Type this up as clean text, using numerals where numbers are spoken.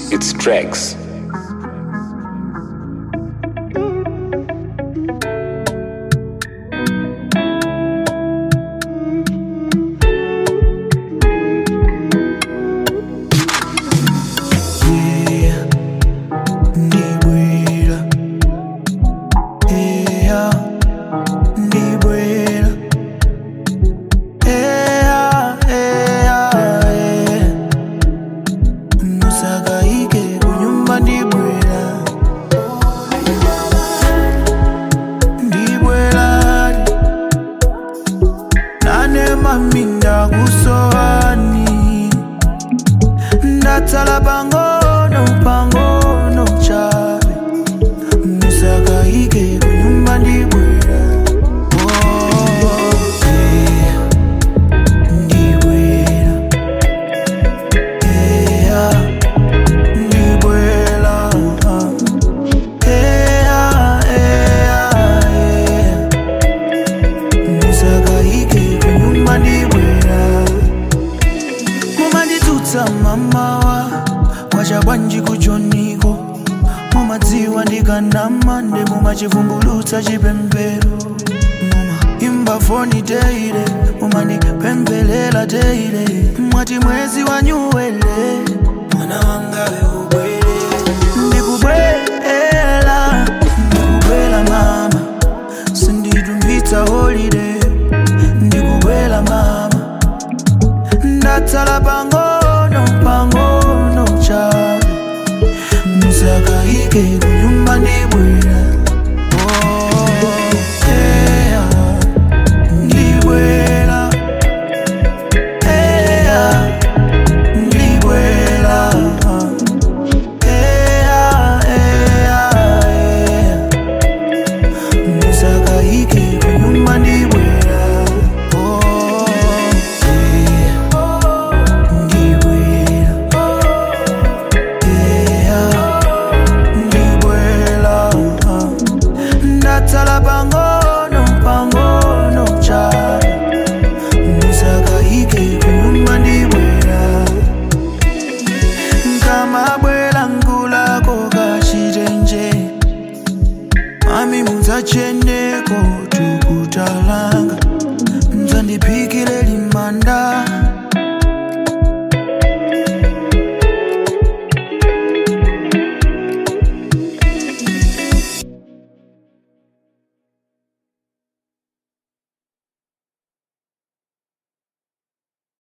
It's Tracks. Minda kusoani ndatala pangono chabe musaka ike kunyumba ndibwera ndibwera ndibwera musaka ike kunyumba ndibwera mamawa kwachabwanji kuchoniko mumadziwa ndikanama nde mumachivumbulutsa chipembero muma imba foni teire mumandipembelela teire mwati mwezi wanyuwele mwana wangawe ubwele ndikubwela mama sinditumbitsa holiday ndikubwela mama ndatsala pango